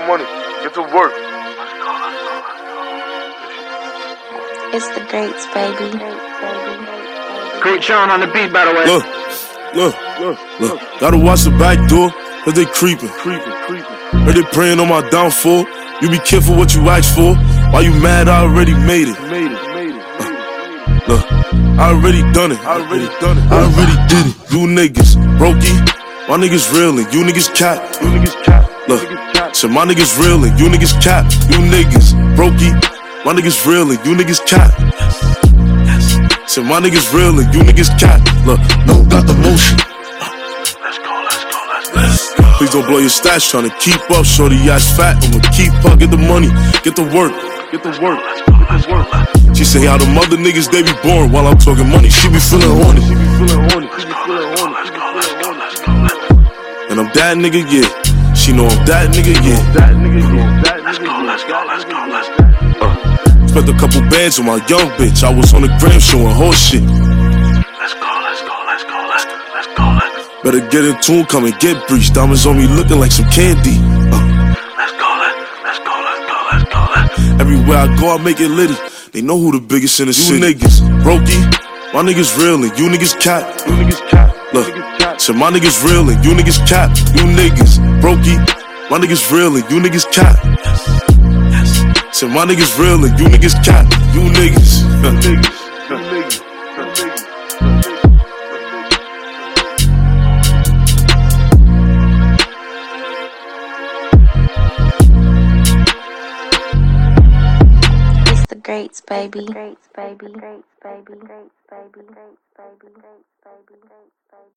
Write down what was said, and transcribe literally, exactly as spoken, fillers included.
money. Get to work. It's the greats, baby. Great John on the beat, by the way. Look, look, look, look. Gotta watch the back door, cause they creeping. Creeping, creeping. Heard they praying on my downfall. You be careful what you ask for. Why you mad? I already made it. Made it, made it, made it. Look, I already done it. I already done it. I already did it. You niggas brokey, my niggas real and you niggas cap. You niggas cap. Look, so my niggas real and you niggas cap. You niggas brokey, my niggas real and you niggas cap. So my niggas real and you niggas cap. Look, no, got the motion. Let's go, let's go, let's go. Let's go. Please don't blow your stats trying to keep up. Shorty ass fat, I'ma keep up. Get the money, get the work, Get to work. Let's go, let's go. She say how the mother niggas they be born while I'm talking money. She be feeling horny. She be feeling horny. She be feeling horny. Let's go, let's go, let's go, let's go. And I'm that nigga, yeah. She know I'm that nigga, yeah. That nigga, yeah. That nigga, yeah. Let's go, let's go, let's go. Spent a couple bands on my young bitch. I was on the gram showing horse shit. Let's go, let's go, let's go, let's go, let's go, let's go. Better get in tune, come and get breached. Diamonds on me looking like some candy. Uh, Let's go, let's, let's go, let's go, let's go, let's go. everywhere I go, I make it litty. They know who the biggest in the city. You niggas brokey, my niggas real and you niggas cap. You niggas cap. Look, You niggas cap. so my niggas real and you niggas cap. You niggas brokey, my niggas real and you niggas cap. So my niggas real and you niggas cap. You niggas. You niggas. You niggas. You niggas. It's the greats, baby. Greats, baby. Greats, baby. Greats, baby. Greats, baby. Greats, baby. Greats, baby.